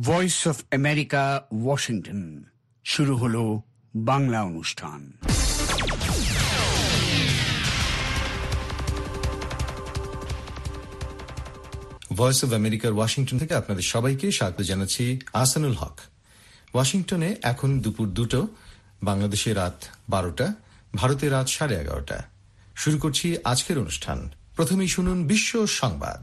Voice of America, Washington. শুরু হলো বাংলা অনুষ্ঠান। ভয়েস অফ আমেরিকার ওয়াশিংটন থেকে আপনাদের সবাইকে স্বাগত জানাচ্ছি। আহসানুল হক। ওয়াশিংটনে এখন দুপুর 2টো, বাংলাদেশে রাত 12টা, ভারতে রাত 11:30। শুরু করছি আজকের অনুষ্ঠান। প্রথমেই শুনুন বিশ্ব সংবাদ।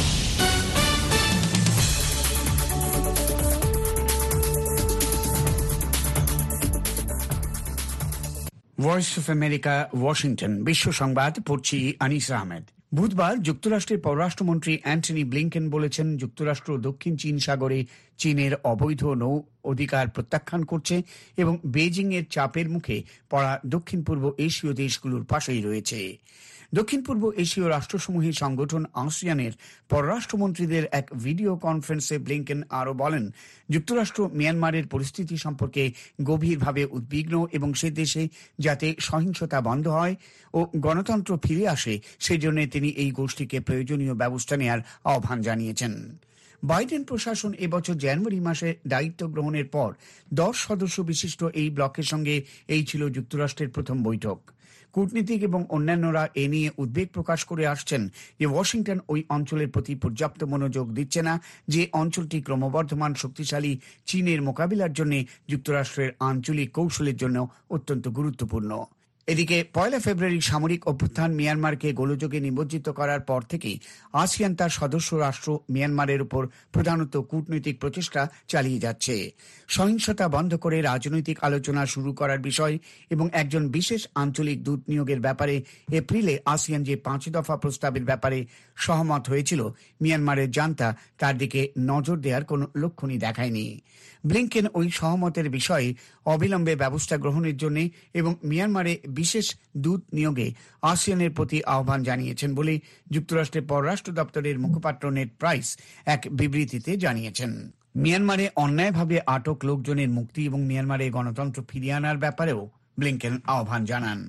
Voice of America, Washington. বিশ্ব সংবাদ পড়ছি আনিস আহমেদ। বুধবার যুক্তরাষ্ট্রের পররাষ্ট্রমন্ত্রী অ্যান্টনি ব্লিংকেন বলেছেন, যুক্তরাষ্ট্র দক্ষিণ চীন সাগরে চীনের অবৈধ নৌ অধিকার প্রত্যাখ্যান করছে এবং বেজিং এর চাপের মুখে পড়া দক্ষিণ পূর্ব এশীয় দেশগুলোর পাশেই রয়েছে। দক্ষিণ পূর্ব এশীয় রাষ্ট্রসমূহের সংগঠন আসিয়ানের পররাষ্ট্রমন্ত্রীদের এক ভিডিও কনফারেন্সে ব্লিংকেন আরও বলেন, যুক্তরাষ্ট্র মিয়ানমারের পরিস্থিতি সম্পর্কে গভীরভাবে উদ্বিগ্ন এবং সে দেশে যাতে সহিংসতা বন্ধ হয় ও গণতন্ত্র ফিরে আসে সেজন্য তিনি এই গোষ্ঠীকে প্রয়োজনীয় ব্যবস্থা নেওয়ার আহ্বান জানিয়েছেন। বাইডেন প্রশাসন এবছর জানুয়ারি মাসে দায়িত্ব গ্রহণের পর 10 সদস্য বিশিষ্ট এই ব্লকের সঙ্গে এই ছিল যুক্তরাষ্ট্রের প্রথম বৈঠক। কূটনীতিক এবং অন্যান্যরা এ নিয়ে উদ্বেগ প্রকাশ করে আসছেন যে ওয়াশিংটন ওই অঞ্চলের প্রতি পর্যাপ্ত মনোযোগ দিচ্ছে না, যে অঞ্চলটি ক্রমবর্ধমান শক্তিশালী চীনের মোকাবিলার জন্য যুক্তরাষ্ট্রের আঞ্চলিক কৌশলের জন্য অত্যন্ত গুরুত্বপূর্ণ। এদিকে 1 ফেব্রুয়ারি সামরিক অভ্যুত্থান মিয়ানমারকে গোলযোগে নিমজ্জিত করার পর থেকেই আসিয়ান তার সদস্য রাষ্ট্র মিয়ানমারের উপর প্রধানত কূটনৈতিক প্রচেষ্টা চালিয়ে যাচ্ছে। সহিংসতা বন্ধ করে রাজনৈতিক আলোচনা শুরু করার বিষয় এবং একজন বিশেষ আঞ্চলিক দূত নিয়োগের ব্যাপারে এপ্রিলে আসিয়ান যে 5 দফা প্রস্তাবের ব্যাপারে সহমত হয়েছিল, মিয়ানমারের জান্তা তার দিকে নজর দেওয়ার কোনো লক্ষণই দেখায়নি। ব্লিংকেন ওই সহমতের বিষয়ে অবিলম্বে ব্যবস্থা গ্রহণের জন্য এবং মিয়ানমারে বিশেষ দূত নিয়োগে আসিয়ানের প্রতি আহ্বান জানিয়েছেন বলে যুক্তরাষ্ট্রের পররাষ্ট্র দপ্তরের মুখপাত্র নেড প্রাইস এক বিবৃতিতে জানিয়েছেন। মিয়ানমারে অন্যায়ভাবে আটক লোকজনের মুক্তি এবং মিয়ানমারে গণতন্ত্র ফিরিয়ে আনার ব্যাপারেও ব্লিংকেন আহ্বান জানান।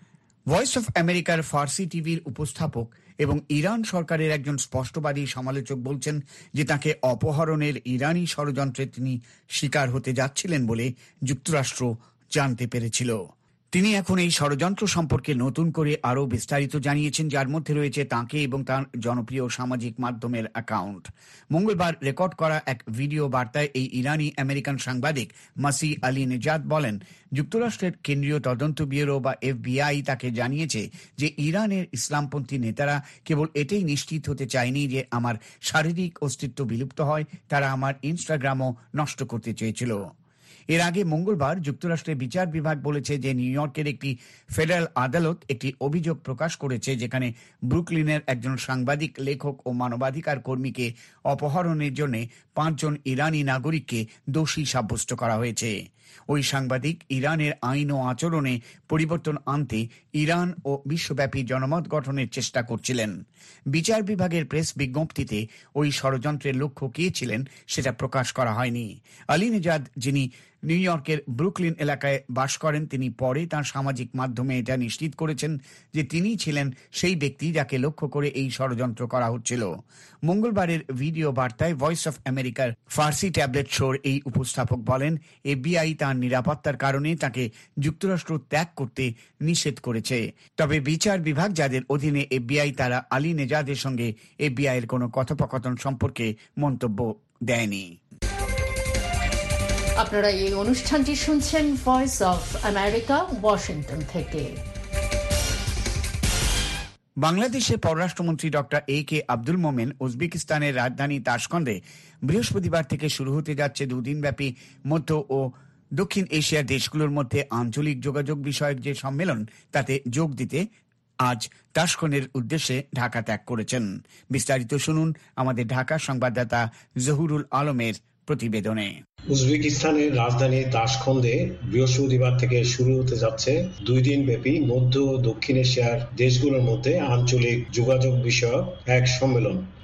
ভয়েস অফ আমেরিকার ফার্সি টিভির উপস্থাপক এবং ইরান সরকারের একজন স্পষ্টবাদী সমালোচক বলছেন যে তাকে অপহরণের ইরানি ষড়যন্ত্রে তিনি শিকার হতে যাচ্ছিলেন বলে যুক্তরাষ্ট্র জানতে পেরেছিল। তিনি এখন এই ষড়যন্ত্র সম্পর্কে নতুন করে আরও বিস্তারিত জানিয়েছেন, যার মধ্যে রয়েছে তাঁকে এবং তাঁর জনপ্রিয় সামাজিক মাধ্যমের অ্যাকাউন্ট। মঙ্গলবার রেকর্ড করা এক ভিডিও বার্তায় এই ইরানি আমেরিকান সাংবাদিক মাসি আলী নেজাদ বলেন, যুক্তরাষ্ট্রের কেন্দ্রীয় তদন্ত ব্যুরো বা FBI তাকে জানিয়েছে যে ইরানের ইসলামপন্থী নেতারা কেবল এটাই নিশ্চিত হতে চায়নি যে আমার শারীরিক অস্তিত্ব বিলুপ্ত হয়, তারা আমার ইনস্টাগ্রামও নষ্ট করতে চেয়েছিল। এর আগে মঙ্গলবার যুক্তরাষ্ট্রের বিচার বিভাগ বলেছে যে নিউ ইয়র্কের একটি ফেডারেল আদালত একটি অভিযোগ প্রকাশ করেছে যেখানে ব্রুকলিনের একজন সাংবাদিক, লেখক ও মানবাধিকার কর্মীকে অপহরণের জন্য 5 জন ইরানি নাগরিককে দোষী সাব্যস্ত করা হয়েছে। ওই সাংবাদিক ইরানের আইন ও আচরণে পরিবর্তন আনতে ইরান ও বিশ্বব্যাপী জনমত গঠনের চেষ্টা করছিলেন। বিচার বিভাগের প্রেস বিজ্ঞপ্তিতে ওই ষড়যন্ত্রের লক্ষ্য কে ছিলেন সেটা প্রকাশ করা হয়নি। আলী নেজাদ, যিনি নিউ ইয়র্কের ব্রুকলিন এলাকায় বাস করেন, তিনি পরে তাঁর সামাজিক মাধ্যমে এটা নিশ্চিত করেছেন যে তিনি ছিলেন সেই ব্যক্তি যাকে লক্ষ্য করে এই ষড়যন্ত্র করা হচ্ছিল। মঙ্গলবারের ভিডিও বার্তায় ভয়েস অফ আমেরিকার ফার্সি ট্যাবলেট শোর এই উপস্থাপক বলেন, FBI তাঁর নিরাপত্তার কারণে তাকে যুক্তরাষ্ট্র ত্যাগ করতে নিষেধ করেছে। তবে বিচার বিভাগ যাদের অধীনে FBI, তারা আলী নেজাদের সঙ্গে FBI এর কোনো কথোপকথন সম্পর্কে মন্তব্য দেয়নি। আপনারা এই অনুষ্ঠানটি শুনছেন ভয়েস অফ আমেরিকা, ওয়াশিংটন থেকে। বাংলাদেশের পররাষ্ট্রমন্ত্রী ডক্টর AK আব্দুল মোমেন উজবেকিস্তানের রাজধানী তাশকন্দে বৃহস্পতিবার থেকে শুরু হতে যাচ্ছে 2 দিনব্যাপী মধ্য ও দক্ষিণ এশিয়ার দেশগুলোর মধ্যে আঞ্চলিক যোগাযোগ বিষয়ক যে সম্মেলন, তাতে যোগ দিতে আজ তাশকন্দের উদ্দেশ্যে ঢাকা ত্যাগ করেছেন। বিস্তারিত শুনুন আমাদের ঢাকা সংবাদদাতা জহুরুল আলমের প্রতিবেদনে। উজবেকিস্তানের রাজধানী তাশকন্দে বৃহস্পতিবার থেকে শুরু হতে যাচ্ছে 2 দিন ব্যাপী মধ্য ও দক্ষিণ এশিয়ার দেশগুলোর মধ্যে আঞ্চলিক যোগাযোগ বিষয়ক এক সম্মেলন।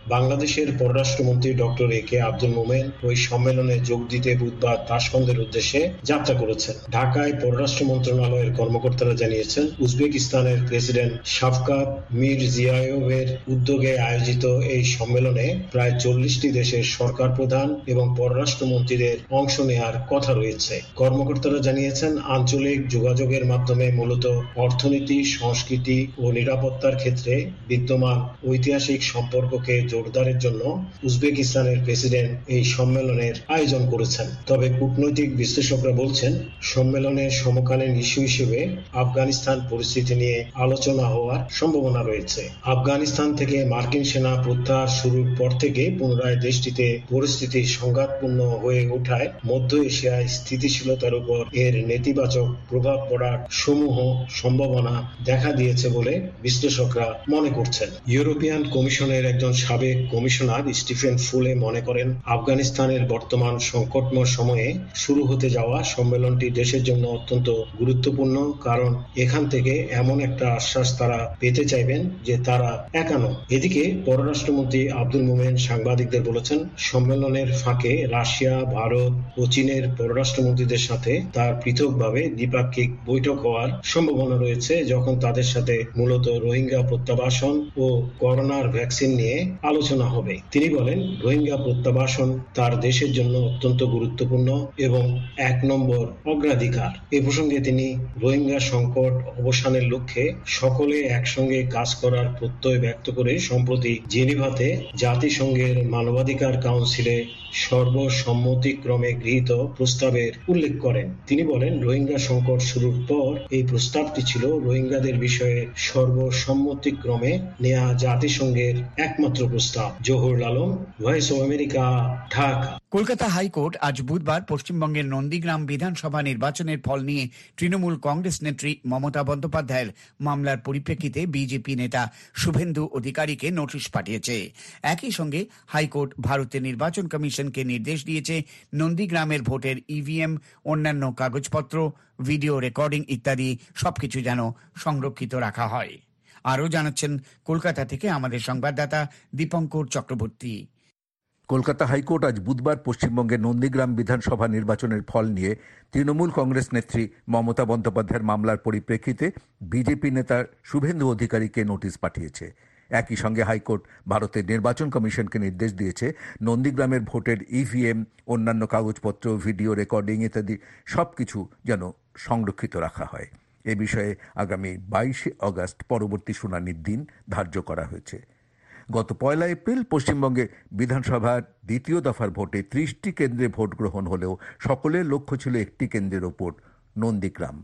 বাংলাদেশের পররাষ্ট্রমন্ত্রী ডক্টর এ কে আব্দুল মোমেন ওই সম্মেলনে যোগ দিতে বুধবার তাশখন্দের উদ্দেশ্যে যাত্রা করেছেন। ঢাকায় পররাষ্ট্র মন্ত্রণালয়ের কর্মকর্তারা জানিয়েছেন, উজবেকিস্তানের প্রেসিডেন্ট শাফকাত মিরজিয়ায়েভের উদ্যোগে আয়োজিত এই সম্মেলনে প্রায় 40টি দেশের সরকার প্রধান এবং পররাষ্ট্রমন্ত্রীদের অংশ নেওয়ার কথা রয়েছে। কর্মকর্তারা জানিয়েছেন, আঞ্চলিক যোগাযোগের মাধ্যমে মূলত অর্থনীতি, সংস্কৃতি ও নিরাপত্তার ক্ষেত্রে বিদ্যমান ঐতিহাসিক সম্পর্ককে জোরদারের জন্য উজবেকিস্তানের প্রেসিডেন্ট এই সম্মেলনের আয়োজন করেছেন। তবে কূটনৈতিক বিশ্লেষকরা বলছেন, সম্মেলনের সমকালীন ইস্যু হিসেবে আফগানিস্তান পরিস্থিতি নিয়ে আলোচনা হওয়ার সম্ভাবনা রয়েছে। আফগানিস্তান থেকে মার্কিন সেনা প্রত্যাহার শুরুর পর থেকে পুনরায় দেশটিতে পরিস্থিতি সংঘাতপূর্ণ হয়ে ওঠায় মধ্য এশিয়ায় স্থিতিশীলতার উপর এর নেতিবাচক প্রভাব পড়ার সমূহ সম্ভাবনা দেখা দিয়েছে বলে বিশ্লেষকরা মনে করছেন। ইউরোপিয়ান কমিশনের একজন সাবেক কমিশনার স্টিফেন ফুলে মনে করেন, আফগানিস্তানের বর্তমান সংকটময় সময়ে শুরু হতে যাওয়া সম্মেলনটি দেশের জন্য অত্যন্ত গুরুত্বপূর্ণ, কারণ এখান থেকে এমন একটা আশ্বাস তারা পেতে চাইবেন যে তারা একা নয়। এদিকে পররাষ্ট্রমন্ত্রী আব্দুল মোমেন সাংবাদিকদের বলেছেন, সম্মেলনের ফাঁকে রাশিয়া, ভারত ও চীনের পররাষ্ট্রমন্ত্রীদের সাথে তার পৃথকভাবে দ্বিপাক্ষিক বৈঠক হওয়ার সম্ভাবনা রয়েছে, যখন তাদের সাথে মূলত রোহিঙ্গা প্রত্যাবাসন ও করোনার ভ্যাকসিন নিয়ে আলোচনা হবে। তিনি বলেন, রোহিঙ্গা প্রত্যাবাসন তার দেশের জন্য অত্যন্ত গুরুত্বপূর্ণ এবং 1 নম্বর অগ্রাধিকার। এ প্রসঙ্গে তিনি রোহিঙ্গা সংকট অবসানের লক্ষ্যে সকলে একসঙ্গে কাজ করার প্রত্যয় ব্যক্ত করে সম্প্রতি জেনেভাতে জাতিসংঘের মানবাধিকার কাউন্সিলে সর্বসম্মতিক্রমে গৃহীত প্রস্তাবের উল্লেখ করেন। তিনি বলেন, রোহিঙ্গা সংকট শুরুর পর এই প্রস্তাবটি ছিল রোহিঙ্গাদের বিষয়ে সর্বসম্মতিক্রমে নেয়া জাতিসংঘের একমাত্র প্রস্তাব। Zahurul Alam, voice of America, Dhaka. Kolkata high court আজ বুধবার পশ্চিমবঙ্গের নন্দীগ্রাম বিধানসভা নির্বাচনের ফল নিয়ে তৃণমূল কংগ্রেস নেত্রী মমতা বন্দ্যোপাধ্যায়ের মামলার পরিপ্রেক্ষিতে বিজেপি নেতা শুভেন্দু অধিকারীকে নোটিশ পাঠিয়েছে। একই সঙ্গে হাইকোর্ট ভারতের নির্বাচন কমিশনকে নির্দেশ দিয়েছে নন্দীগ্রামের ভোটের ইভিএম, অন্যান্য কাগজপত্র, ভিডিও রেকর্ডিং ইত্যাদি সবকিছু যেন সংরক্ষিত রাখা হয়। আরও জানাচ্ছেন কলকাতা থেকে আমাদের সংবাদদাতা দীপঙ্কর চক্রবর্তী। কলকাতা হাইকোর্ট আজ বুধবার পশ্চিমবঙ্গের নন্দীগ্রাম বিধানসভা নির্বাচনের ফল নিয়ে তৃণমূল কংগ্রেস নেত্রী মমতা বন্দ্যোপাধ্যায়ের মামলার পরিপ্রেক্ষিতে বিজেপি নেতা শুভেন্দু অধিকারীকে নোটিশ পাঠিয়েছে। একই সঙ্গে হাইকোর্ট ভারতের নির্বাচন কমিশনকে নির্দেশ দিয়েছে নন্দীগ্রামের ভোটের ইভিএম, অন্যান্য কাগজপত্র, ভিডিও রেকর্ডিং ইত্যাদি সবকিছু যেন সংরক্ষিত রাখা হয়। এ বিষয়ে আগামী 22 আগস্ট পরবর্তী শুনানির দিন ধার্য করা হয়েছে। গত 1 এপ্রিল পশ্চিমবঙ্গে বিধানসভার দ্বিতীয় দফার ভোটে 30টি কেন্দ্রে ভোট গ্রহণ হলেও সকলের লক্ষ্য ছিল একটি কেন্দ্রের ওপর, নন্দীগ্রাম।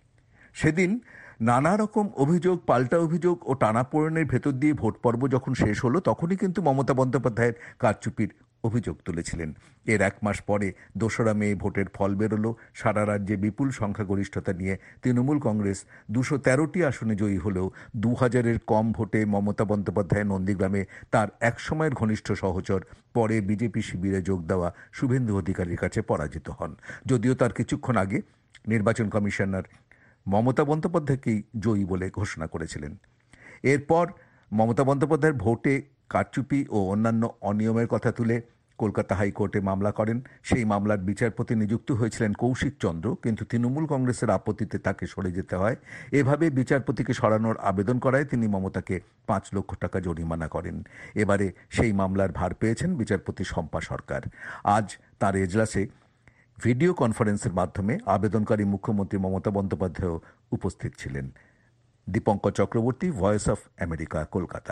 সেদিন নানা রকম অভিযোগ, পাল্টা অভিযোগ ও টানাপোড়েনের ভেতর দিয়ে ভোট পর্ব যখন শেষ হলো, তখনই কিন্তু মমতা বন্দ্যোপাধ্যায়ের কারচুপির অভিযোগ তুলেছিলেন। এর 1 মাস পরে 2রা মে ভোটের ফল বেরোলো। সারা রাজ্যে বিপুল সংখ্যাগরিষ্ঠতা নিয়ে তৃণমূল কংগ্রেস 213টি আসনে জয়ী হলেও 2000-এর কম ভোটে মমতা বন্দ্যোপাধ্যায় নন্দীগ্রামে তার একসময়ের ঘনিষ্ঠ সহচর, পরে বিজেপি শিবিরে যোগ দেওয়া শুভেন্দু অধিকারীর কাছে পরাজিত হন। যদিও তার কিছুক্ষণ আগে নির্বাচন কমিশনার মমতা বন্দ্যোপাধ্যায়কেই জয়ী বলে ঘোষণা করেছিলেন। এরপর মমতা বন্দ্যোপাধ্যায়ের ভোটে কারচুপি ও অন্যান্য অনিয়মের কথা তুলে কলকাতা হাইকোর্টে মামলা করেন। সেই মামলার বিচারপতি নিযুক্ত হয়েছিলেন কৌশিক চন্দ্র, কিন্তু তৃণমূল কংগ্রেসের আপত্তিতে তাকে সরে যেতে হয়। এভাবে বিচারপতিকে সরানোর আবেদন করায় তিনি মমতাকে 5 লক্ষ টাকা জরিমানা করেন। এবারে সেই মামলার ভার পেয়েছেন বিচারপতি শম্পা সরকার। আজ তার এজলাসে ভিডিও কনফারেন্সের মাধ্যমে আবেদনকারী মুখ্যমন্ত্রী মমতা বন্দ্যোপাধ্যায় উপস্থিত ছিলেন। Dipankar Chakraborty, voice of America, Kolkata.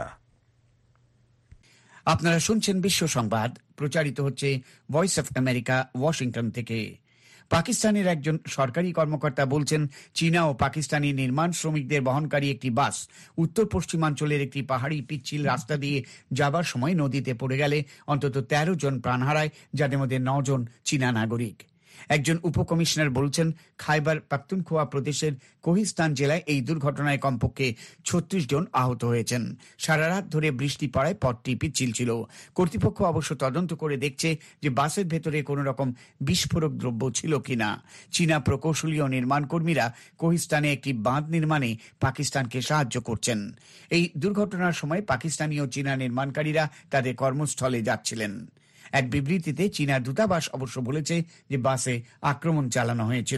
আপনারা শুনছেন বিশ্ব সংবাদ, প্রচারিত হচ্ছে ভয়েস অফ আমেরিকা, ওয়াশিংটন থেকে। পাকিস্তানের একজন সরকারি কর্মকর্তা বলছেন, চীনা ও পাকিস্তানি নির্মাণ শ্রমিকদের বহনকারী একটি বাস উত্তর পশ্চিমাঞ্চলের একটি পাহাড়ি পিচ্ছিল রাস্তা দিয়ে যাবার সময় নদীতে পড়ে গেলে অন্তত 13 জন প্রাণ হারায়, যাদের মধ্যে 9 জন চীনা নাগরিক। একজন উপকমিশনার বলছেন, খাইবার পাখতুনখোয়া প্রদেশের কোহিস্তান জেলায় এই দুর্ঘটনায় কমপক্ষে 36 জন আহত হয়েছেন। সারা রাত ধরে বৃষ্টি পড়ায় পথটি পিচ্ছিল ছিল। কর্তৃপক্ষ অবশ্য তদন্ত করে দেখছে যে বাসের ভেতরে কোনো রকম বিস্ফোরক দ্রব্য ছিল কিনা। চীনা প্রকৌশলী ও নির্মাণ কর্মীরা কোহিস্তানে একটি বাঁধ নির্মাণে পাকিস্তানকে সাহায্য করছেন। এই দুর্ঘটনার সময় পাকিস্তানি ও চীনা নির্মাণকারীরা তাদের কর্মস্থলে যাচ্ছিলেন। এক বিবৃতিতে চীনা দূতাবাস অবশ্য বলেছে যে বাসে আক্রমণ চালানো হয়েছিল।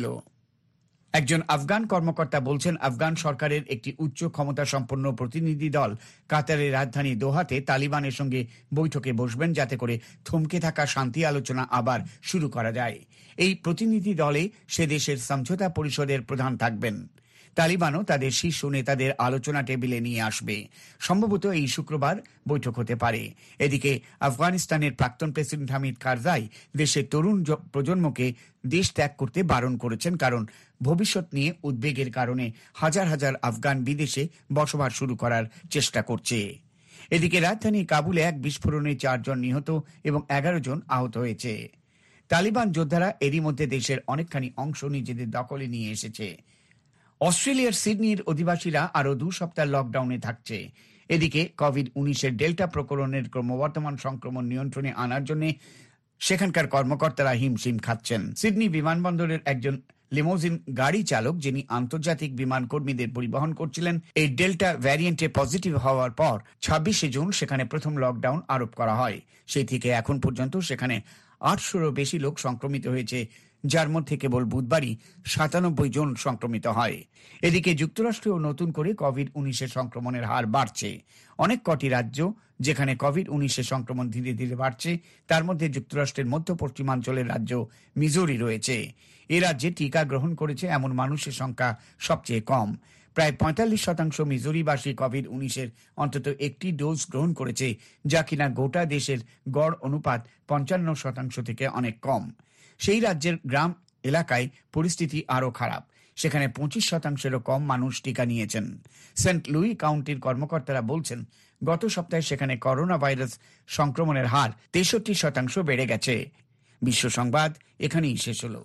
একজন আফগান কর্মকর্তা বলছেন, আফগান সরকারের একটি উচ্চ ক্ষমতা সম্পন্ন প্রতিনিধি দল কাতারের রাজধানী দোহাতে তালিবানের সঙ্গে বৈঠকে বসবেন, যাতে করে থমকে থাকা শান্তি আলোচনা আবার শুরু করা যায়। এই প্রতিনিধি দলে সে দেশের সমঝোতা পরিষদের প্রধান থাকবেন। তালিবানও তাদের শীর্ষ নেতাদের আলোচনা টেবিলে নিয়ে আসবে। সম্ভবত এই শুক্রবার বৈঠক হতে পারে। এদিকে আফগানিস্তানের প্রাক্তন প্রেসিডেন্ট হামিদ কারজাই দেশের তরুণ প্রজন্মকে দেশ ত্যাগ করতে বারণ করেছেন, কারণ ভবিষ্যৎ নিয়ে উদ্বেগের কারণে হাজার হাজার আফগান বিদেশে বসবাস শুরু করার চেষ্টা করছে। এদিকে রাজধানী কাবুলে এক বিস্ফোরণে 4 জন নিহত এবং 11 জন আহত হয়েছে। তালিবান যোদ্ধারা এরই মধ্যে দেশের অনেকখানি অংশ নিজেদের দখলে নিয়ে এসেছে। অস্ট্রেলিয়ার সিডনির অধিবাসীরা আরও 2 সপ্তাহ লকডাউনে থাকছে। এদিকে কোভিড-19 ডেল্টা প্রকরণের ক্রমবর্ধমান সংক্রমণ নিয়ন্ত্রণে আনার জন্য সেখানকার কর্মকর্তারা হিমশিম খাচ্ছেন। সিডনি বিমানবন্দরের একজন লিমোজিন গাড়ি চালক, যিনি আন্তর্জাতিক বিমান কর্মীদের পরিবহন করছিলেন, এই ডেল্টা ভ্যারিয়েন্টে পজিটিভ হওয়ার পর 26শে জুন সেখানে প্রথম লকডাউন আরোপ করা হয়। সেই থেকে এখন পর্যন্ত সেখানে 800-রও বেশি লোক সংক্রমিত হয়েছে, যার মধ্যে কেবল বুধবারই 97 জন সংক্রমিত হয়। এদিকে যুক্তরাষ্ট্রেও নতুন করে কোভিড-19 সংক্রমণের হার বাড়ছে। অনেক কটি রাজ্য যেখানে কোভিড-19 সংক্রমণ ধীরে ধীরে বাড়ছে, তার মধ্যে যুক্তরাষ্ট্রের মধ্য পশ্চিমাঞ্চলের রাজ্য মিজোরি রয়েছে। এ রাজ্যে টিকা গ্রহণ করেছে এমন মানুষের সংখ্যা সবচেয়ে কম। প্রায় 45% মিজোরিবাসী কোভিড-19 অন্তত একটি ডোজ গ্রহণ করেছে, যা কিনা গোটা দেশের গড় অনুপাত 55% থেকে অনেক কম। সেই রাজ্যের গ্রাম এলাকায় পরিস্থিতি আরও খারাপ। সেখানে 25%-এরও কম মানুষ টিকা নিয়েছেন। সেন্ট লুই কাউন্টির কর্মকর্তারা বলছেন, গত সপ্তাহে সেখানে করোনা ভাইরাস সংক্রমণের হার 63% বেড়ে গেছে। বিশ্ব সংবাদ এখানেই শেষ হলো।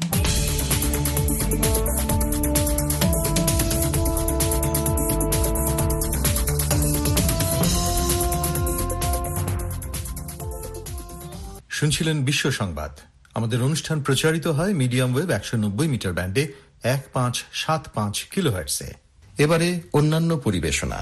শুনছিলেন বিশ্ব সংবাদ। আমাদের অনুষ্ঠান প্রচারিত হয় মিডিয়াম ওয়েভ 190 মিটার ব্যান্ডে 1575 কিলোহার্টজে। এবারে অন্যান্য পরিবেশনা।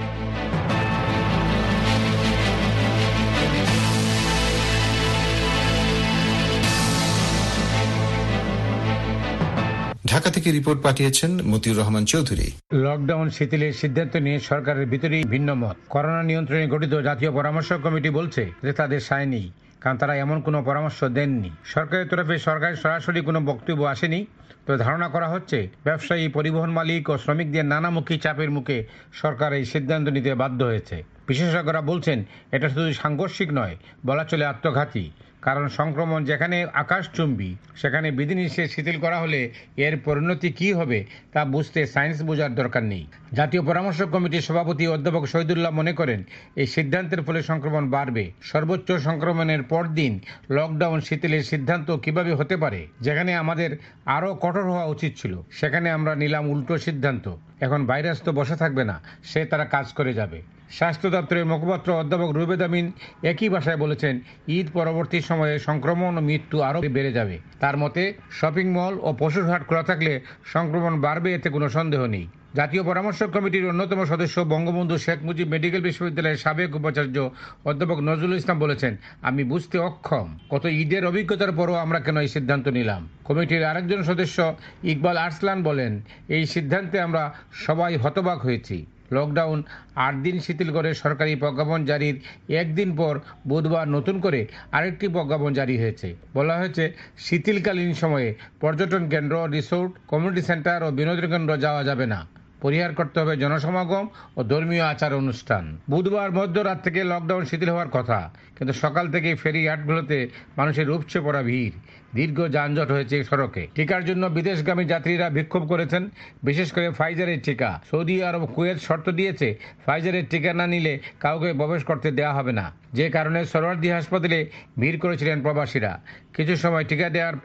ঢাকা থেকে রিপোর্ট পাঠিয়েছেন মতিউর রহমান চৌধুরী। লকডাউন শিথিলের সিদ্ধান্ত নিয়ে সরকারের ভিতরেই ভিন্ন মত। করোনা নিয়ন্ত্রণে গঠিত জাতীয় পরামর্শ কমিটি বলছে যে তাদের সায় নেই, কারণ তারা এমন কোনো পরামর্শ দেননি। সরকারের তরফে সরকারের সরাসরি কোনো বক্তব্য আসেনি। তবে ধারণা করা হচ্ছে ব্যবসায়ী, পরিবহন মালিক ও শ্রমিকদের নানামুখী চাপের মুখে সরকার এই সিদ্ধান্ত নিতে বাধ্য হয়েছে। বিশেষজ্ঞরা বলছেন এটা শুধু সাংঘর্ষিক নয়, বলা চলে আত্মঘাতী। কারণ সংক্রমণ যেখানে আকাশচুম্বী, সেখানে বিধিনিষেধ শিথিল করা হলে এর পরিণতি কি হবে তা বুঝতে সায়েন্স বোঝার দরকার নেই। জাতীয় পরামর্শ কমিটির সভাপতি অধ্যাপক শহীদুল্লাহ মনে করেন, এই সিদ্ধান্তের ফলে সংক্রমণ বাড়বে। সর্বোচ্চ সংক্রমণের পরদিন লকডাউন শিথিলের সিদ্ধান্ত কিভাবে হতে পারে? যেখানে আমাদের আরও কঠোর হওয়া উচিত ছিল, সেখানে আমরা নিলাম উল্টো সিদ্ধান্ত। এখন ভাইরাস তো বসে থাকবে না, সে তারা কাজ করে যাবে। স্বাস্থ্য দপ্তরের মুখপাত্র অধ্যাপক রুবেদ আমিন একই ভাষায় বলেছেন, ঈদ পরবর্তী সময়ে সংক্রমণ ও মৃত্যু আরও বেড়ে যাবে। তার মতে শপিং মল ও পশুর হাট খোলা থাকলে সংক্রমণ বাড়বে, এতে কোনো সন্দেহ নেই। জাতীয় পরামর্শ কমিটির অন্যতম সদস্য বঙ্গবন্ধু শেখ মুজিব মেডিকেল বিশ্ববিদ্যালয়ের সাবেক উপাচার্য অধ্যাপক নজরুল ইসলাম বলেছেন, আমি বুঝতে অক্ষম কত ঈদের অভিজ্ঞতার পরও আমরা কেন এই সিদ্ধান্ত নিলাম। কমিটির আরেকজন সদস্য ইকবাল আরসলান বলেন, এই সিদ্ধান্তে আমরা সবাই হতবাক হয়েছি। লকডাউন 8 দিন শিথিল করে সরকারি প্রজ্ঞাপন জারির একদিন পর বুধবার নতুন করে আরেকটি প্রজ্ঞাপন জারি হয়েছে। বলা হয়েছে, শিথিলকালীন সময়ে পর্যটন কেন্দ্র, রিসোর্ট, কমিউনিটি সেন্টার ও বিনোদন কেন্দ্র যাওয়া যাবে না। পরিহার করতে হবে জনসমাগম ও ধর্মীয় আচার অনুষ্ঠান। বুধবার মধ্যরাত থেকে লকডাউন শিথিল হওয়ার কথা, কিন্তু সকাল থেকে ফেরি হাটগুলোতে মানুষের উপচে পড়া ভিড়, দীর্ঘ যানজট হয়েছে সড়কে। টিকার জন্য বিদেশগামী যাত্রীরা বিক্ষোভ করেছেন, বিশেষ করে ফাইজারের টিকা। সৌদি আরব, কুয়েত শর্ত দিয়েছে ফাইজারের টিকা না নিলে কাউকে প্রবেশ করতে দেওয়া হবে না। যে কারণে সোহরাওয়ার্দী হাসপাতালে ভিড় করেছিলেন প্রবাসীরা। কিছু সময় টিকা দেওয়ার পর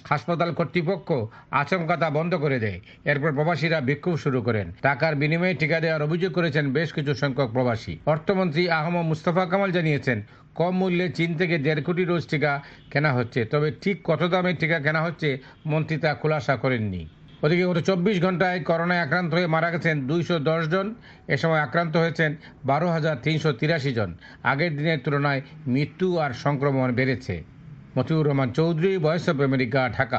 হাসপাতাল কর্তৃপক্ষ আচমকা তা বন্ধ করে দেয়। এরপর প্রবাসীরা বিক্ষোভ শুরু করেন। টাকার বিনিময়ে টিকা দেওয়ার অভিযোগ করেছেন বেশ কিছু সংখ্যক প্রবাসী। অর্থমন্ত্রী আহমদ মুস্তফা কামাল জানিয়েছেন, কম মূল্যে চীন থেকে 1.5 কোটি ডোজ টিকা কেনা হচ্ছে, তবে ঠিক কত দামে টিকা কেনা হচ্ছে মন্ত্রী তা খোলাসা করেননি। ওদিকে গত 24 ঘন্টায় করোনায় আক্রান্ত হয়ে মারা গেছেন 210 জন। এ সময় আক্রান্ত হয়েছেন 12,383 জন। আগের দিনের তুলনায় মৃত্যু আর সংক্রমণ বেড়েছে। Motiur Rahman Chowdhury, voice of America, Dhaka.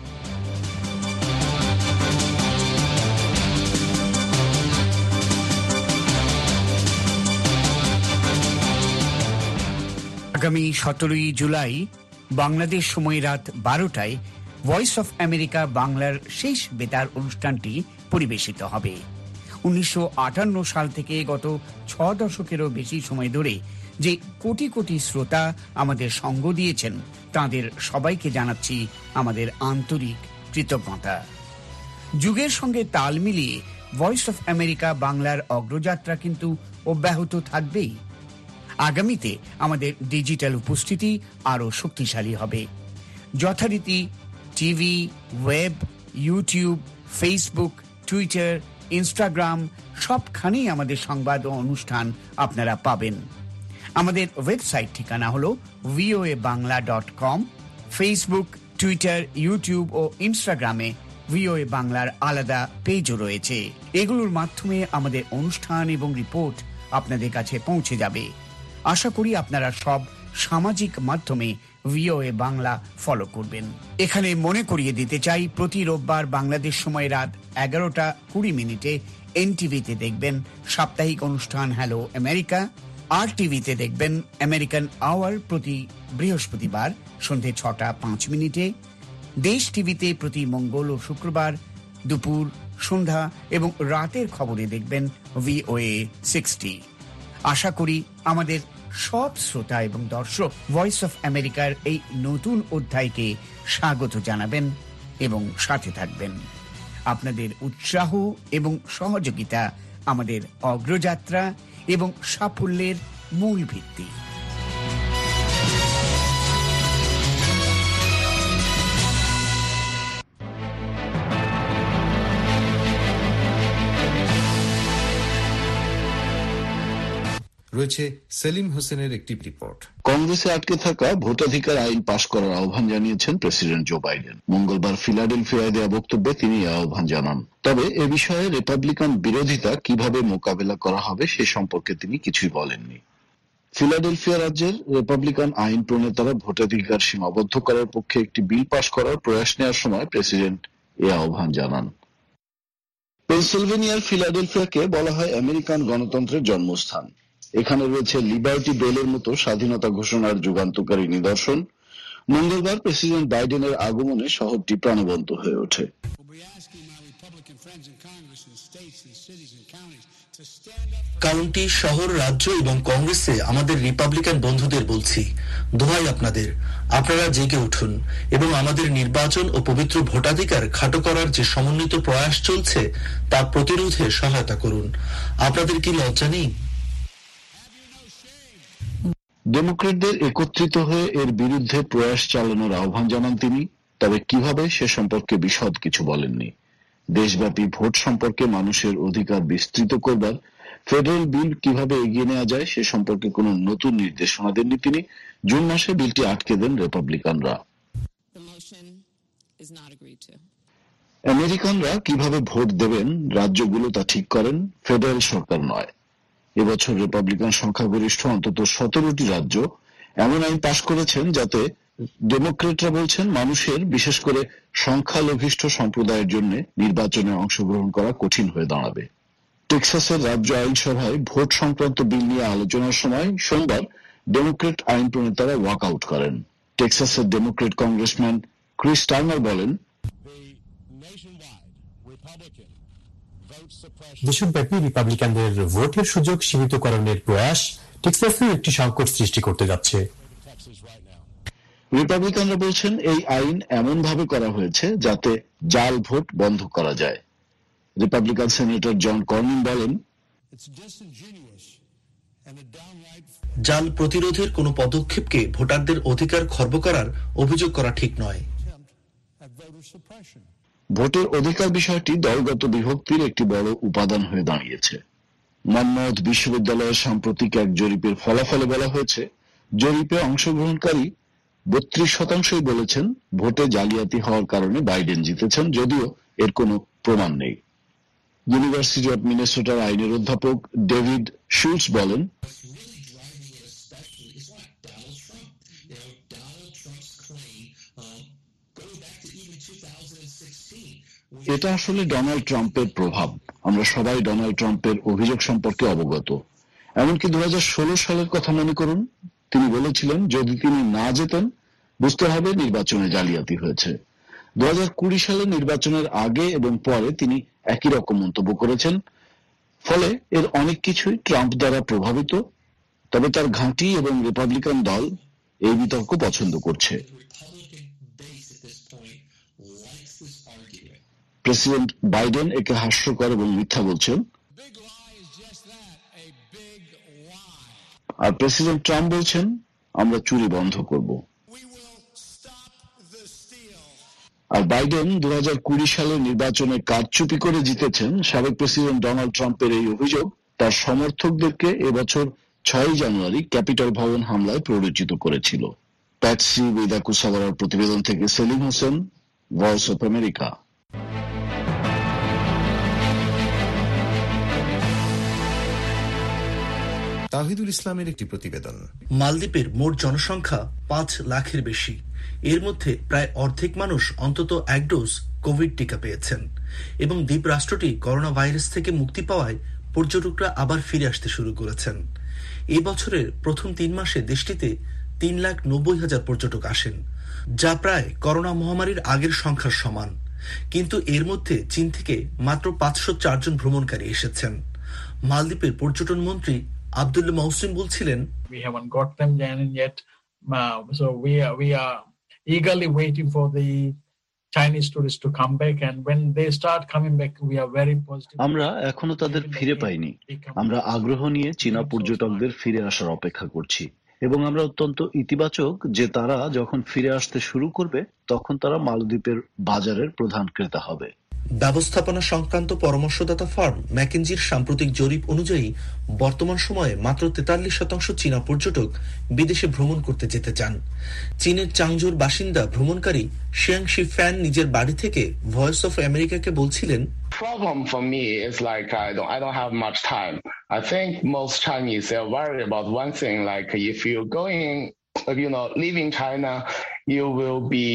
আগামী 17 জুলাই বাংলাদেশ সময় রাত 12টায় ভয়েস অফ আমেরিকা বাংলার শেষ বেতার অনুষ্ঠানটি পরিবেশিত হবে। 1958 সাল থেকে গত 6 দশকেরও বেশি সময় ধরে যে কোটি কোটি শ্রোতা আমাদের সঙ্গ দিয়েছেন, তাদের সবাইকে জানাচ্ছি আমাদের আন্তরিক কৃতজ্ঞতা। যুগের সঙ্গে তাল মিলিয়ে ভয়েস অফ আমেরিকা বাংলার অগ্রযাত্রা কিন্তু অব্যাহত থাকবেই। আগামীতে আমাদের ডিজিটাল উপস্থিতি আরও শক্তিশালী হবে। যথারীতি TV, web, YouTube, Facebook, Twitter, Instagram সবখানেই আমাদের সংবাদ ও অনুষ্ঠান আপনারা পাবেন। আমাদের ওয়েবসাইট ঠিকানা হলো voabangla.com। ফেসবুক, টুইটার, ইউটিউব ও ইনস্টাগ্রামে VOA বাংলার আলাদা পেজও রয়েছে। এগুলোর মাধ্যমে আমাদের অনুষ্ঠান এবং রিপোর্ট আপনাদের কাছে পৌঁছে যাবে। আশা করি আপনারা সব সামাজিক মাধ্যমে VOA বাংলা ফলো করবেন। এখানে মনে করিয়ে দিতে চাই, প্রতি রোববার বাংলাদেশ সময় রাত 11:20 এনটিভিতে দেখবেন সাপ্তাহিক অনুষ্ঠান হ্যালো আমেরিকা। আর টিভিতে দেখবেন আমেরিকান আওয়ার প্রতি বৃহস্পতিবার সন্ধে 6:05। দেশ টিভিতে প্রতি মঙ্গল ও শুক্রবার দুপুর, সন্ধ্যা এবং রাতের খবরে দেখবেন VOA 60। আশা করি আমাদের সব শ্রোতা এবং দর্শক ভয়েস অফ আমেরিকার এই নতুন অধ্যায়কে স্বাগত জানাবেন এবং সাথে থাকবেন। আপনাদের উৎসাহ এবং সহযোগিতা আমাদের অগ্রযাত্রা এবং সাফল্যের মূল ভিত্তি। রয়েছে সেলিম হোসেনের একটি রিপোর্ট। কংগ্রেসে আটকে থাকা ভোটাধিকার আইন পাশ করার আহ্বান জানিয়েছেন প্রেসিডেন্ট জো বাইডেন। মঙ্গলবার ফিলাডেলফিয়ায় দেওয়া বক্তব্যে তিনি এই আহ্বান জানান। তবে এ বিষয়ে রিপাবলিকান বিরোধিতা কিভাবে মোকাবেলা করা হবে সে সম্পর্কে তিনি কিছুই বলেননি। ফিলাডেলফিয়া রাজ্যের রিপাবলিকান আইন প্রণেতারা ভোটাধিকার সীমাবদ্ধ করার পক্ষে একটি বিল পাশ করার প্রয়াস নেওয়ার সময় প্রেসিডেন্ট এ আহ্বান জানান। পেনসিলভেনিয়ার ফিলাডেলফিয়াকে বলা হয় আমেরিকান গণতন্ত্রের জন্মস্থান। এখানে রয়েছে লিবার্টি বেলের মতো স্বাধীনতা ঘোষণার যুগান্তকারী নিদর্শন। মঙ্গলবার প্রেসিডেন্ট বাইডেনের আগমনে শহরটি প্রাণবন্ত হয়ে ওঠে। কাউন্টি, শহর, রাজ্য এবং কংগ্রেসে আমাদের রিপাবলিকান বন্ধুদের বলছি, দোহাই আপনাদের, আপনারা জেগে উঠুন এবং আমাদের নির্বাচন ও পবিত্র ভোটাধিকার খাটো করার যে সমন্বিত প্রয়াস চলছে তা প্রতিরোধে সহায়তা করুন। আপনাদের কি লজ্জা নেই? ডেমোক্রেটদের একত্রিত হয়ে এর বিরুদ্ধে প্রয়াস চালানোর আহ্বান জানান তিনি। তবে কিভাবে সে সম্পর্কে বিশদ কিছু বলেননি। দেশব্যাপী ভোট সম্পর্কে মানুষের অধিকার বিস্তৃত করবার ফেডারেল বিল কিভাবে এগিয়ে নেওয়া যায় সে সম্পর্কে কোনো নতুন নির্দেশনা দেননি তিনি। জুন মাসে বিলটি আটকে দেন রিপাবলিকানরা। আমেরিকানরা কিভাবে ভোট দেবেন রাজ্যগুলো তা ঠিক করেন, ফেডারেল সরকার নয়। এবছর রিপাবলিকান সংখ্যাগরিষ্ঠ অন্তত 17টি রাজ্য এমন আইন পাশ করেছেন যাতে ডেমোক্রেটরা বলছেন মানুষের, বিশেষ করে সংখ্যালঘিষ্ঠ সম্প্রদায়ের জন্য নির্বাচনে অংশগ্রহণ করা কঠিন হয়ে দাঁড়াবে। টেক্সাসের রাজ্য আইনসভায় ভোট সংক্রান্ত বিল নিয়ে আলোচনার সময় সোমবার ডেমোক্রেট আইন প্রণেতারা ওয়াক আউট করেন। টেক্সাসের ডেমোক্রেট কংগ্রেসম্যান ক্রিস টার্নার বলেন, দেশব্যাপী রিপাবলিকানদের ভোটের সুযোগ সীমিতকরণের প্রয়াস টেক্সাসে একটি সংকট সৃষ্টি করতে যাচ্ছে। রিপাবলিকানরা বলছেন এই আইন এমন ভাবে করা হয়েছে যাতে জাল ভোট বন্ধ করা যায়। রিপাবলিকান সেনেটর জন কর্নিন বলেন, জাল প্রতিরোধের কোনো পদক্ষেপকে ভোটারদের অধিকার খর্ব করার অভিযোগ করা ঠিক নয়। ভোটের অধিকার বিষয়টি দলগত বিভক্তির একটি বড় উপাদান হয়ে দাঁড়িয়েছে। মন্মথ বিশ্ববিদ্যালয়ের সাম্প্রতিক এক জরিপের ফলাফলে বলা হয়েছে, জরিপে অংশগ্রহণকারী 32% বলেছেন ভোটে জালিয়াতি হওয়ার কারণে বাইডেন জিতেছেন, যদিও এর কোনো প্রমাণ নেই। ইউনিভার্সিটি অব মিনেসোটার আইনের অধ্যাপক ডেভিড শুলস বলেন, এটা আসলে ডোনাল্ড ট্রাম্পের প্রভাব। আমরা সবাই ডোনাল্ড ট্রাম্পের অভিযোগ সম্পর্কে অবগত। এমনকি 2016 সালের কথা মনে করুন, তিনি বলেছিলেন যদি তিনি না জেতেন বুঝতে হবে নির্বাচনে জালিয়াতি হয়েছে। 2020 সালে নির্বাচনের আগে এবং পরে তিনি একই রকম মন্তব্য করেছেন। ফলে এর অনেক কিছুই ট্রাম্প দ্বারা প্রভাবিত, তবে তার ঘাঁটি এবং রিপাবলিকান দল এই বিতর্ক পছন্দ করছে। প্রেসিডেন্ট বাইডেন একে হাস্যকর এবং মিথ্যা বলছেন, আর প্রেসিডেন্ট ট্রাম্প বলছেন আমরা চুরি বন্ধ করব। আর বাইডেন 2020 সালের নির্বাচনে কারচুপি করে জিতেছেন। সাবেক প্রেসিডেন্ট ডোনাল্ড ট্রাম্পের এই অভিযোগ তার সমর্থকদেরকে এবছর 6 জানুয়ারি ক্যাপিটল ভবন হামলায় প্ররোচিত করেছিল। প্যাটসি বেদাকুসাগরার প্রতিবেদন থেকে Selim Hossain, voice of America. Tahidul ইসলামের একটি প্রতিবেদন। মালদ্বীপের মোট জনসংখ্যা 5 লাখের বেশি। এর মধ্যে প্রায় অর্ধেক মানুষ অন্তত এক ডোজ কোভিড টিকা পেয়েছেন এবং দ্বীপ রাষ্ট্রটি করোনা ভাইরাস থেকে মুক্তি পাওয়ায় পর্যটকরা আবার ফিরে আসতে শুরু করেছেন। এই বছরের প্রথম 3 মাসে দেশটিতে 3,90,000 পর্যটক আসেন, যা প্রায় করোনা মহামারীর আগের সংখ্যার সমান। কিন্তু এর মধ্যে চীন থেকে মাত্র 504 জন ভ্রমণকারী এসেছেন। মালদ্বীপের পর্যটন মন্ত্রী আব্দুল্লাহ মৌসিম বলছিলেন, We haven't got them yet, so we are eagerly waiting for the Chinese tourists to come back, and when they start coming back, we are very positive. আমরা এখনো তাদের ফিরে পাইনি। আমরা আগ্রহ নিয়ে চীনা পর্যটকদের ফিরে আসার অপেক্ষা করছি এবং আমরা অত্যন্ত ইতিবাচক যে তারা যখন ফিরে আসতে শুরু করবে তখন তারা মালদ্বীপের বাজারের প্রধান ক্রেতা হবে। ব্যবস্থাপনা সংক্রান্ত পরামর্শদাতা ফার্ম ম্যাকেনজির সাম্প্রতিক জরিপ অনুযায়ী বর্তমান সময়ে মাত্র 43% চীনা পর্যটক বিদেশে ভ্রমণ করতে যেতে চান। চীনের চাংজোর বাসিন্দা ভ্রমণকারী শিয়াংশি ফ্যান নিজের বাড়ি থেকে ভয়েস অফ আমেরিকাকে বলছিলেন, Problem for me is like I don't have much time. I think most Chinese are worried about one thing, like if you're going, leaving China, you will be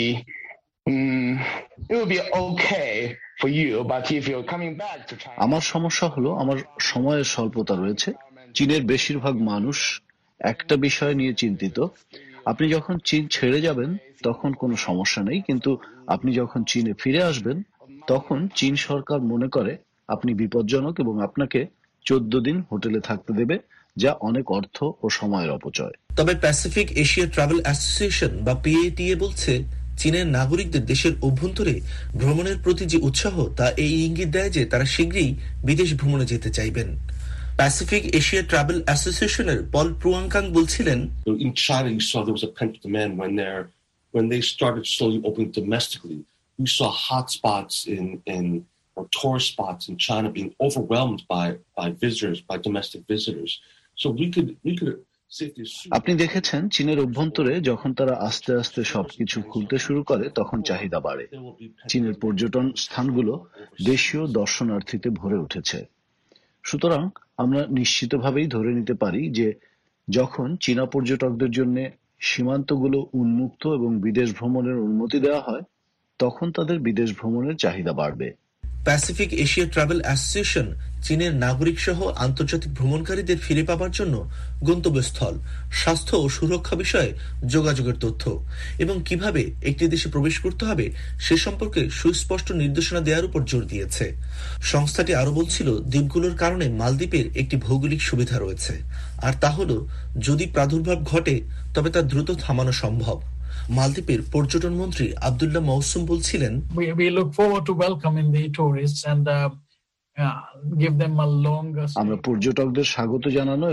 it will be okay for you, but if you're coming back to China. আমার সমস্যা হলো আমার সময়ের স্বল্পতা রয়েছে। চীনের বেশিরভাগ মানুষ একটা বিষয় নিয়ে চিন্তিত। আপনি যখন চীন ছেড়ে যাবেন তখন কোনো সমস্যা নেই, কিন্তু আপনি যখন চীনে ফিরে আসবেন তখন চীন সরকার মনে করে আপনি বিপজ্জনক এবং আপনাকে 14 দিন হোটেলে থাকতে দেবে, যা অনেক অর্থ ও সময়ের অপচয়। তবে প্যাসিফিক এশিয়া ট্রাভেল অ্যাসোসিয়েশন বা পিএটিএ বলছে চীনের নাগরিকদের দেশের অভ্যন্তরে ভ্রমণের প্রতি যে উৎসাহ তা এই ইঙ্গিত দেয় যে তারা শীঘ্রই বিদেশ ভ্রমণে যেতে চাইবেন। প্যাসিফিক এশিয়া ট্রাভেল অ্যাসোসিয়েশনের পল প্রুয়াংকাং বলছিলেন, In China, you saw there was a pent-up demand when they started slowly opening domestically. We saw hotspots or tourist spots in China being overwhelmed by visitors, by domestic visitors. So we could. আপনি দেখেছেন চীনের অভ্যন্তরে যখন তারা আস্তে আস্তে সবকিছু খুলতে শুরু করে তখন চাহিদা বাড়ে। চীনের পর্যটন স্থানগুলো দেশীয় দর্শনার্থীতে ভরে উঠেছে। সুতরাং আমরা নিশ্চিতভাবেই ধরে নিতে পারি যে যখন চীনা পর্যটকদের জন্য সীমান্তগুলো উন্মুক্ত এবং বিদেশ ভ্রমণের অনুমতি দেওয়া হয় তখন তাদের বিদেশ ভ্রমণের চাহিদা বাড়বে। প্যাসিফিক এশিয়া ট্রাভেল অ্যাসোসিয়েশন চীনের নাগরিক সহ আন্তর্জাতিক ভ্রমণকারীদের ফিরে পাবার জন্য গন্তব্যস্থল, স্বাস্থ্য ও সুরক্ষা বিষয়ে যোগাযোগের তথ্য এবং কিভাবে একটি দেশে প্রবেশ করতে হবে সে সম্পর্কে সুস্পষ্ট নির্দেশনা দেওয়ার উপর জোর দিয়েছে। সংস্থাটি আরো বলছিল দ্বীপগুলোর কারণে মালদ্বীপের একটি ভৌগোলিক সুবিধা রয়েছে, আর তা হল যদি প্রাদুর্ভাব ঘটে তবে তা দ্রুত থামানো সম্ভব। মালদ্বীপের পর্যটন মন্ত্রী আব্দুল্লাহ মৌসুম বলছিলেন, We look forward to welcoming the tourists and give them a long. আমরা পর্যটকদের স্বাগত জানানো এবং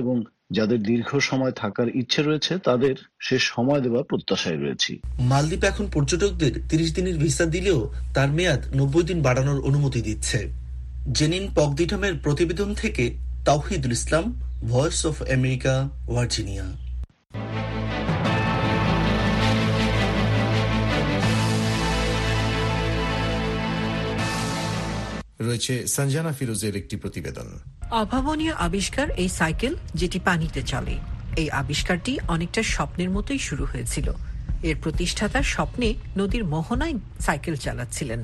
যাদের দীর্ঘ সময় থাকার ইচ্ছে রয়েছে তাদের সে সময় দেওয়ার প্রত্যাশায় রয়েছি। মালদ্বীপ এখন পর্যটকদের 30 দিনের ভিসা দিলেও তার মেয়াদ 90 দিন বাড়ানোর অনুমতি দিচ্ছে। জেনিন পগদিঠামের প্রতিবেদন থেকে Tawhidul Islam, voice of America, Virginia. রয়েছে সঞ্জানা ফিরোজের একটি প্রতিবেদন। অভাবনীয় আবিষ্কার এই সাইকেল, যেটি পানিতে চলে। এই আবিষ্কারটি অনেকটা স্বপ্নের মতোই শুরু হয়েছিল। এর প্রতিষ্ঠাতা স্বপ্নে নদীর মোহনায় সাইকেল চালাচ্ছিলেন।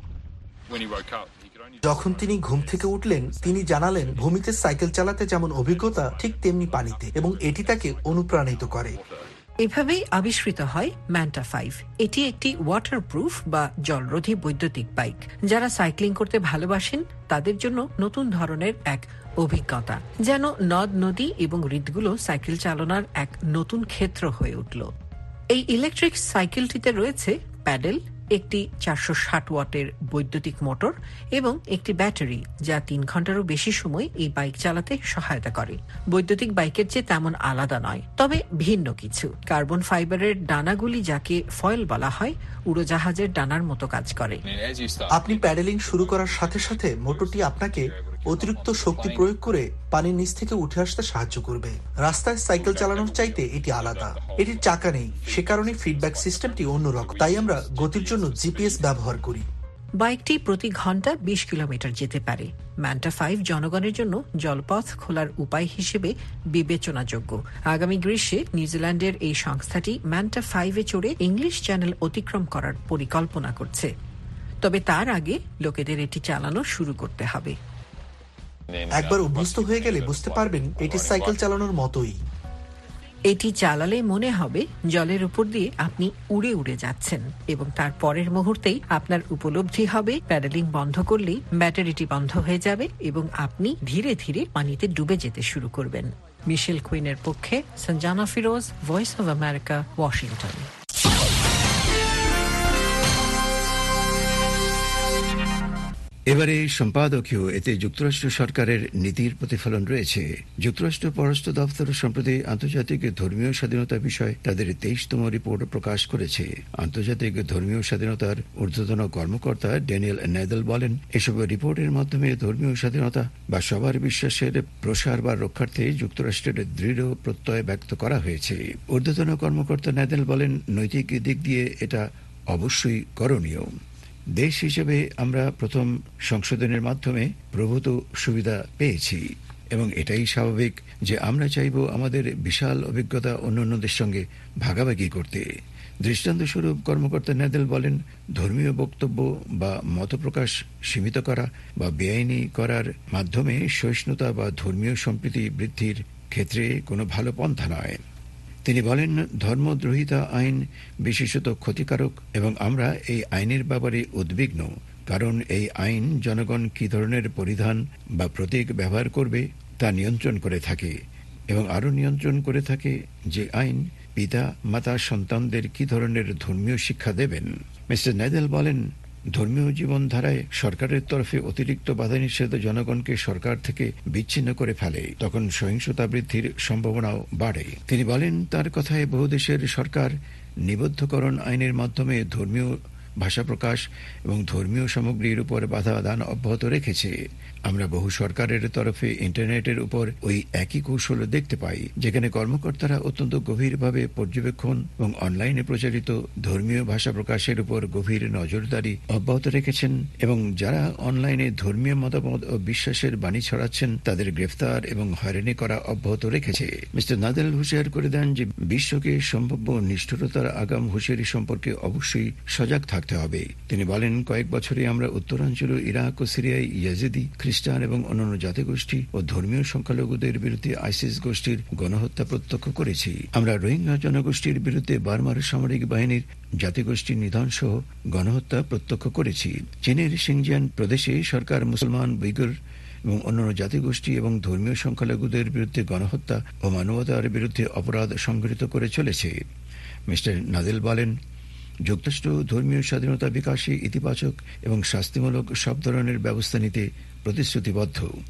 যখন তিনি ঘুম থেকে উঠলেন, তিনি জানালেন ভূমিতে সাইকেল চালাতে যেমন অভিজ্ঞতা, ঠিক তেমনি পানিতে, এবং এটি তাকে অনুপ্রাণিত করে। এভাবেই আবিষ্কৃত হয় ম্যান্টা 5। এটি একটি ওয়াটারপ্রুফ বা জলরোধী বৈদ্যুতিক বাইক। যারা সাইক্লিং করতে ভালোবাসেন তাদের জন্য নতুন ধরনের এক অভিজ্ঞতা, যেন নদ নদী এবং হ্রদগুলো সাইকেল চালানোর এক নতুন ক্ষেত্র হয়ে উঠল। এই ইলেকট্রিক সাইকেলটিতে রয়েছে প্যাডেল, একটি 460 ওয়াটের বৈদ্যুতিক মোটর এবং একটি ব্যাটারি, যা 3 ঘন্টারও বেশি সময় এই বাইক চালাতে সহায়তা করে। বৈদ্যুতিক বাইকের চেয়ে তেমন আলাদা নয়, তবে ভিন্ন কিছু। কার্বন ফাইবারের ডানাগুলি, যাকে ফয়েল বলা হয়, উড়োজাহাজের ডানার মতো কাজ করে। আপনি প্যাডেলিং শুরু করার সাথে সাথে মোটরটি আপনাকে অতিরিক্ত শক্তি প্রয়োগ করে পানির নিচ থেকে উঠে আসতে সাহায্য করবে। রাস্তায় সাইকেল চালানোর চাইতে এটি আলাদা। এটির চাকা নেই, সে কারণে ফিডব্যাক সিস্টেমটি অন্যরকম। তাই আমরা গতির জন্য জিপিএস ব্যবহার করি। বাইকটি প্রতি ঘন্টা 20 কিলোমিটার যেতে পারে। ম্যান্টা 5 জনগণের জন্য জলপথ খোলার উপায় হিসেবে বিবেচনাযোগ্য। আগামী গ্রীষ্মে নিউজিল্যান্ডের এই সংস্থাটি ম্যান্টা 5-এ চড়ে ইংলিশ চ্যানেল অতিক্রম করার পরিকল্পনা করছে। তবে তার আগে লোকেদের এটি চালানো শুরু করতে হবে। একবার অভ্যস্ত হয়ে গেলে বুঝতে পারবেন এটি সাইকেল চালানোর মতোই। এটি চালালে মনে হবে জলের উপর দিয়ে আপনি উড়ে উড়ে যাচ্ছেন, এবং তার পরের মুহূর্তেই আপনার উপলব্ধি হবে প্যাডেলিং বন্ধ করলেই ব্যাটারিটি বন্ধ হয়ে যাবে এবং আপনি ধীরে ধীরে পানিতে ডুবে যেতে শুরু করবেন। মিশেল কুইনের পক্ষে Sanjana Firoz, voice of America, Washington. এবারে সম্পাদকীয়, এতে যুক্তরাষ্ট্র সরকারের নীতির প্রতিফলন রয়েছে। যুক্তরাষ্ট্র পররাষ্ট্র দপ্তর সম্প্রতি আন্তর্জাতিক ধর্মীয় স্বাধীনতা বিষয়ে তাদের 23তম রিপোর্ট প্রকাশ করেছে। আন্তর্জাতিক ধর্মীয় স্বাধীনতার ঊর্ধ্বতন কর্মকর্তা ড্যানিয়েল নেদেল বলেন, এসব রিপোর্টের মাধ্যমে ধর্মীয় স্বাধীনতা বা সবার বিশ্বাসের প্রসার বা রক্ষার্থে যুক্তরাষ্ট্রের দৃঢ় প্রত্যয় ব্যক্ত করা হয়েছে। ঊর্ধ্বতন কর্মকর্তা নেদেল বলেন, নৈতিক দিক দিয়ে এটা অবশ্যই করণীয়। দেশ হিসেবে আমরা প্রথম সংশোধনের মাধ্যমে প্রভূত সুবিধা পেয়েছি এবং এটাই স্বাভাবিক যে আমরা চাইব আমাদের বিশাল অভিজ্ঞতা অন্যান্যদের সঙ্গে ভাগাভাগি করতে। দৃষ্টান্তস্বরূপ কর্মকর্তা নেদেল বলেন, ধর্মীয় বক্তব্য বা মতপ্রকাশ সীমিত করা বা বেআইনি করার মাধ্যমে সহিষ্ণুতা বা ধর্মীয় সম্প্রীতি বৃদ্ধির ক্ষেত্রে কোনো ভালো পন্থা নয়। তিনি বলেন, ধর্মদ্রোহিতা আইন বিশেষত ক্ষতিকারক এবং আমরা এই আইনের ব্যাপারে উদ্বিগ্ন, কারণ এই আইন জনগণ কী ধরনের পরিধান বা প্রতীক ব্যবহার করবে তা নিয়ন্ত্রণ করে থাকে এবং আরও নিয়ন্ত্রণ করে থাকে যে আইন পিতা মাতা সন্তানদের কী ধরনের ধর্মীয় শিক্ষা দেবেন। মিস্টার নেদেল বলেন, ধর্মীয় জীবনধারায় সরকারের তরফে অতিরিক্ত বাধানিষেধ জনগণকে সরকার থেকে বিচ্ছিন্ন করে ফেলে, তখন সহিংসতা বৃদ্ধির সম্ভাবনাও বাড়ে। তিনি বলেন, তার কথায় বহু দেশের সরকার নিবদ্ধকরণ আইনের মাধ্যমে ধর্মীয় ভাষা প্রকাশ এবং ধর্মীয় সামগ্রীর উপর বাধা দান অব্যাহত রেখেছে। আমরা বহু সরকারের তরফে ইন্টারনেটের উপর ওই একই কৌশল দেখতে পাই, যেখানে কর্মকর্তারা অত্যন্ত গভীরভাবে পর্যবেক্ষণ এবং অনলাইনে প্রচারিত ধর্মীয় ভাষা প্রকাশের উপর গভীর নজরদারি অব্যাহত রেখেছেন এবং যারা অনলাইনে ধর্মীয় মতামত ও বিশ্বাসের বাণী ছড়াচ্ছেন তাদের গ্রেফতার এবং হয়রানি করা অব্যাহত রেখেছে। মিস্টার নাদেল হুঁশিয়ার করে দেন যে বিশ্বকে সম্ভাব্য নিষ্ঠুরতার আগাম হুঁশিয়ারি সম্পর্কে অবশ্যই সজাগ থাকতে হবে। তিনি বলেন, কয়েক বছরে আমরা উত্তরাঞ্চল ইরাক ও সিরিয়ায় ইয়াজিদি, খ্রিস্টান এবং অন্যান্য জাতিগোষ্ঠী ও ধর্মীয় সংখ্যালঘুদের বিরুদ্ধে আইসিস গোষ্ঠীর গণহত্যা প্রত্যক্ষ করেছি। আমরা রোহিঙ্গা জনগোষ্ঠীর বিরুদ্ধে বার্মার সামরিক বাহিনীর জাতিগোষ্ঠীর নিধন সহ গণহত্যা প্রত্যক্ষ করেছি। চীনের সিনজিয়াং প্রদেশে সরকার মুসলমান, উইগুর এবং অন্যান্য জাতিগোষ্ঠী এবং ধর্মীয় সংখ্যালঘুদের বিরুদ্ধে গণহত্যা ও মানবতার বিরুদ্ধে অপরাধ সংঘটিত করে চলেছে। মিস্টার নাদেল বলেন, যুক্তরাষ্ট্র ধর্মীয় স্বাধীনতা বিকাশে ইতিবাচক এবং শাস্তিমূলক সব ধরনের ব্যবস্থা নিতে প্রতিশ্রুতিবদ্ধ।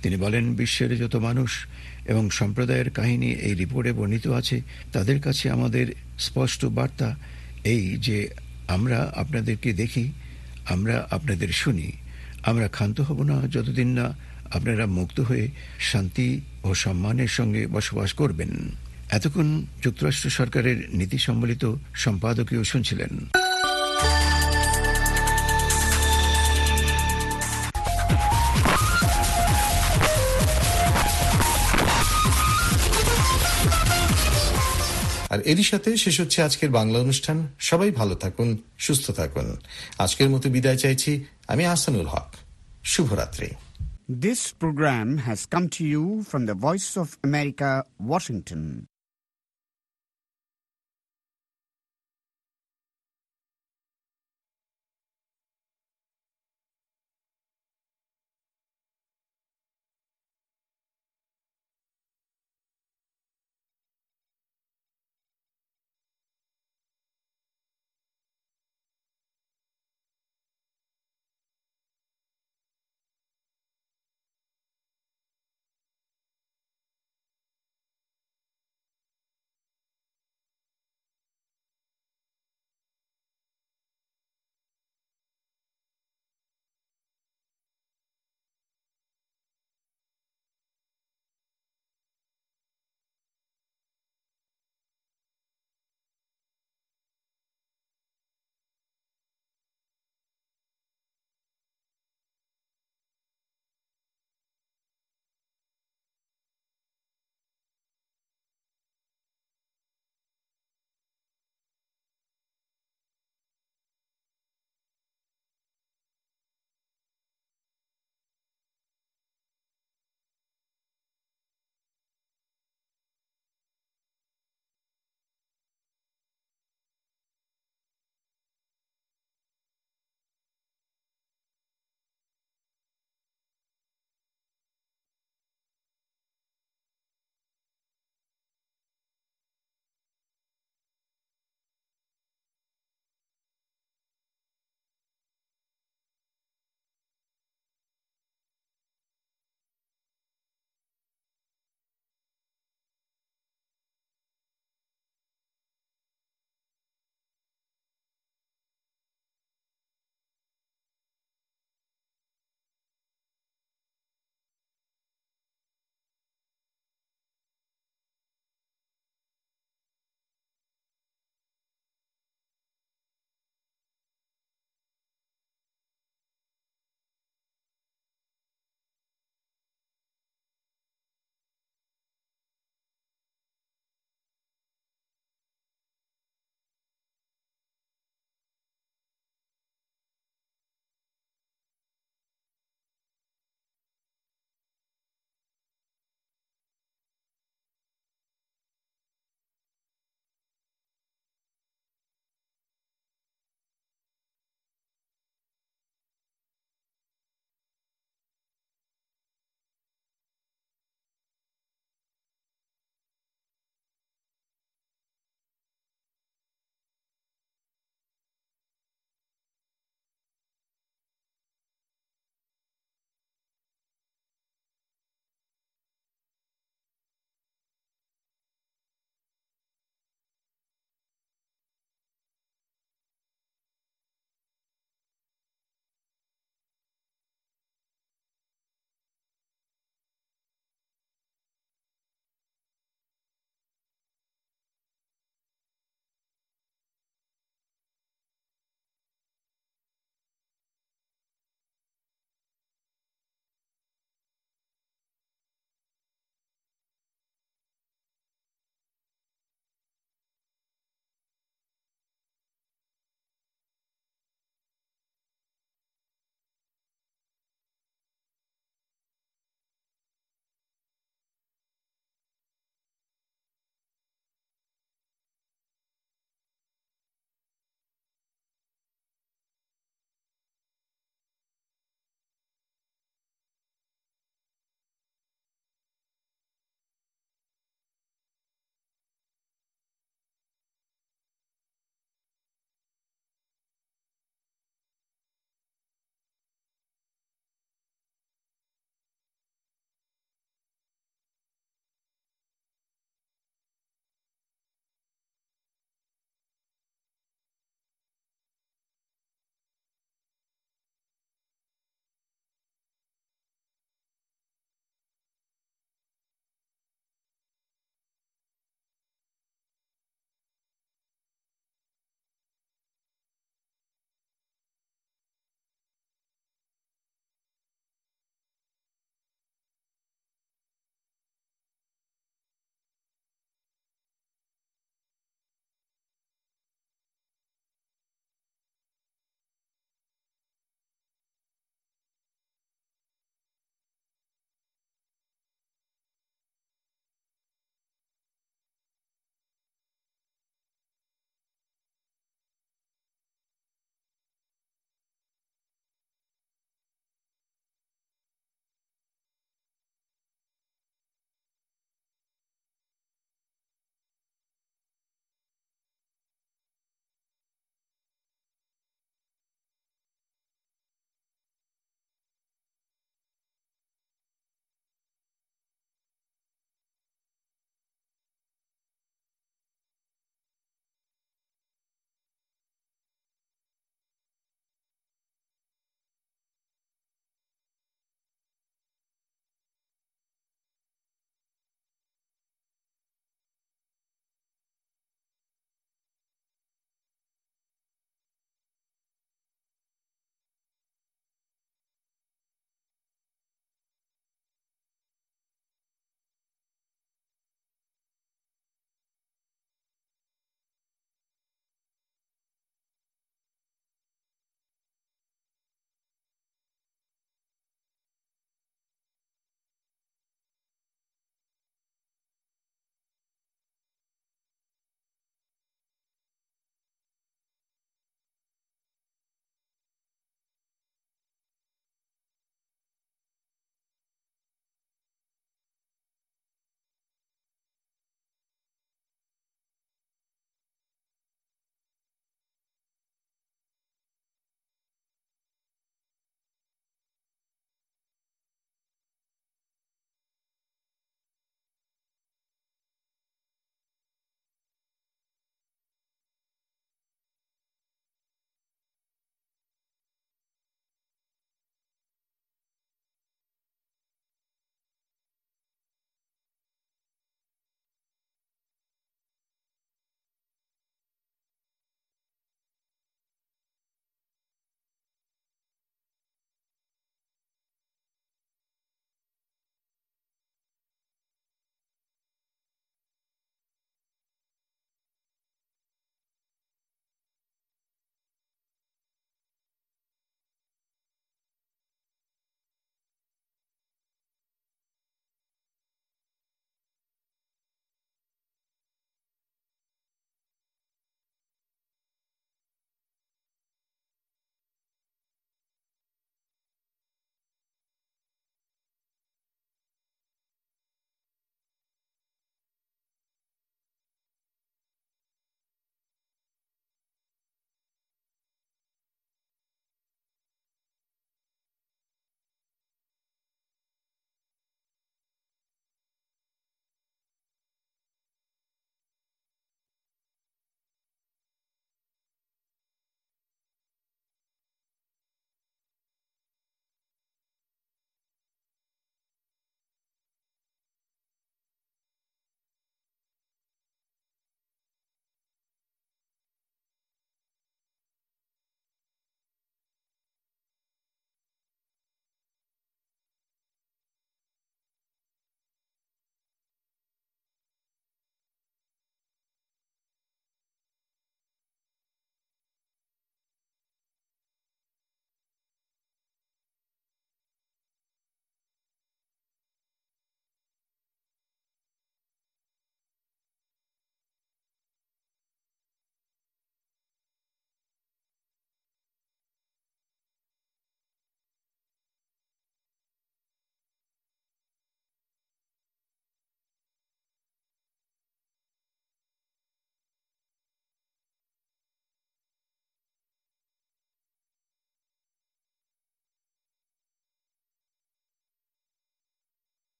তিনি বলেন, বিশ্বের যত মানুষ এবং সম্প্রদায়ের কাহিনী এই রিপোর্টে বর্ণিত আছে, তাদের কাছে আমাদের স্পষ্ট বার্তা এই যে আমরা আপনাদেরকে দেখি, আমরা আপনাদের শুনি, আমরা ক্ষান্ত হব না যতদিন না আপনারা মুক্ত হয়ে শান্তি ও সম্মানের সঙ্গে বসবাস করবেন। এতক্ষণ যুক্তরাষ্ট্র সরকারের নীতি সম্বলিত সম্পাদকীয় শুনছিলেন। আর এরই সাথে শেষ হচ্ছে আজকের বাংলা অনুষ্ঠান। সবাই ভালো থাকুন, সুস্থ থাকুন। আজকের মতো বিদায় চাইছি আমি আহসানুল হক। শুভরাত্রি। This program has come to you from the Voice of America, Washington.